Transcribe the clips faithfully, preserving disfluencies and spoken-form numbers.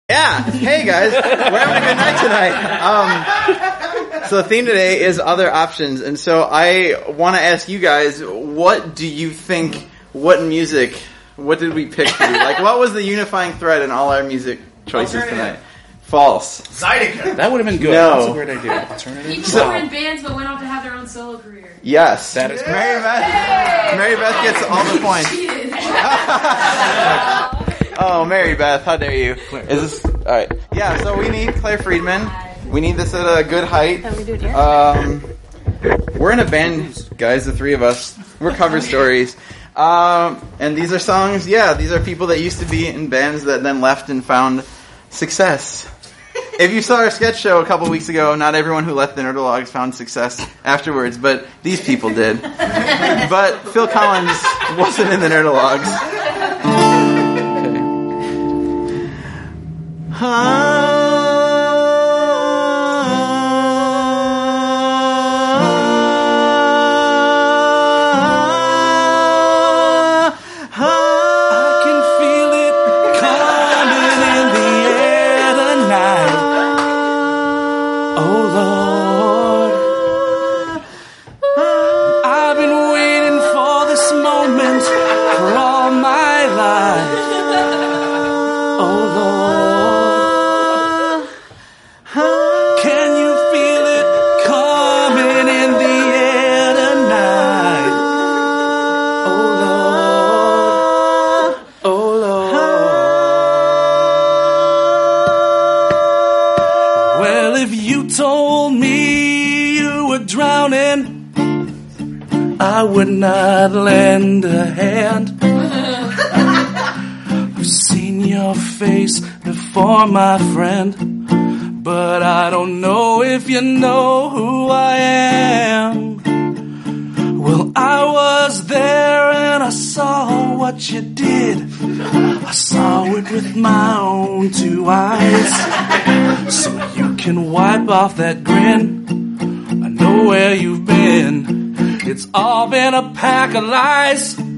Yeah. Hey guys, we're having a good night tonight. Um, so the theme today is other options, and so I want to ask you guys, what do you think? What music? What did we pick for you? Like, what was the unifying thread in all our music choices tonight? False. Zydeco. That would have been good. No. That's a great idea. Alternative. People who were in bands but went on to have their own solo career. Yes. That is Mary Beth. Hey! Mary Beth gets all the points. Oh, Mary Beth, how dare you? Is this all right? Yeah. So we need Claire Friedman. We need this at a good height. How we do it here? Um, we're in a band, guys. The three of us. We're cover stories. Um, and these are songs. Yeah, these are people that used to be in bands that then left and found success. If you saw our sketch show a couple weeks ago, not everyone who left the Nerdologues found success afterwards, but these people did. But Phil Collins wasn't in the Nerdologues. Okay. I would not lend a hand. I've seen your face before, my friend, but I don't know if you know who I am. Well, I was there and I saw what you did. I saw it with my own two eyes. So you can wipe off that grin. I know where you've been. It's all been a pack of lies. I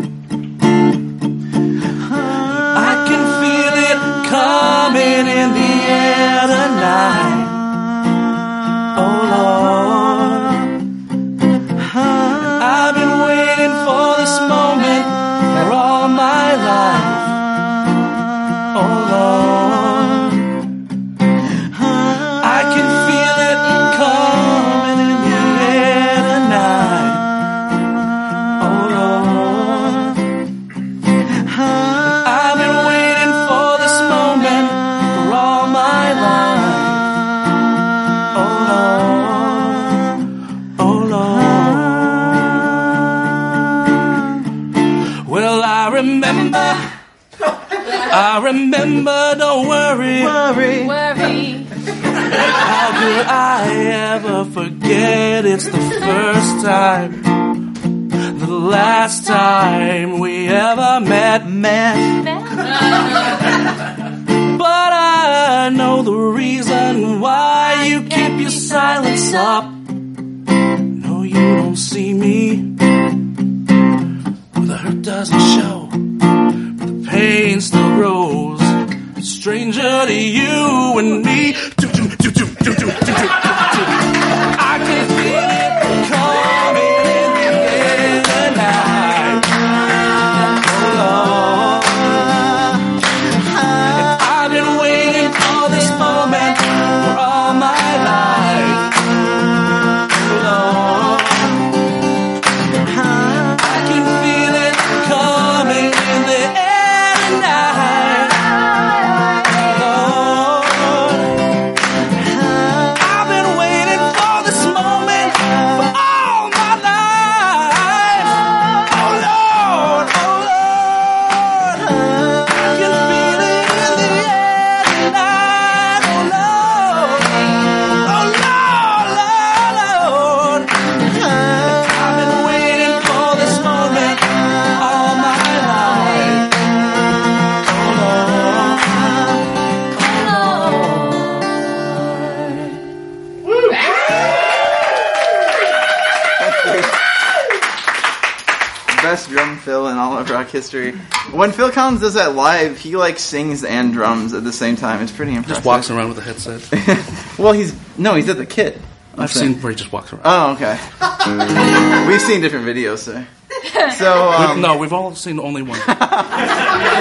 can feel it coming in the air tonight. Oh Lord, I've been waiting for this moment for all my life. Oh Lord, I can feel it coming in the air tonight. I remember, don't worry, worry, worry. How could I ever forget? It's the first time, the last time we ever met, met. But I know the reason why you keep your silence up. No, you don't see me. Well, the hurt doesn't show. Pain still grows, stranger to you and me. I can feel it coming in the air tonight. Oh Lord, I've been waiting for this moment for all my life. Oh Lord, I can feel it coming in the air. I've been rock history. When Phil Collins does that live, he like sings and drums at the same time. It's pretty impressive. Just walks around with a headset. Well, he's no, he's at the Kit. I've seen where he just walks around. Oh, okay. We've seen different videos, so. So um, no, we've all seen only one.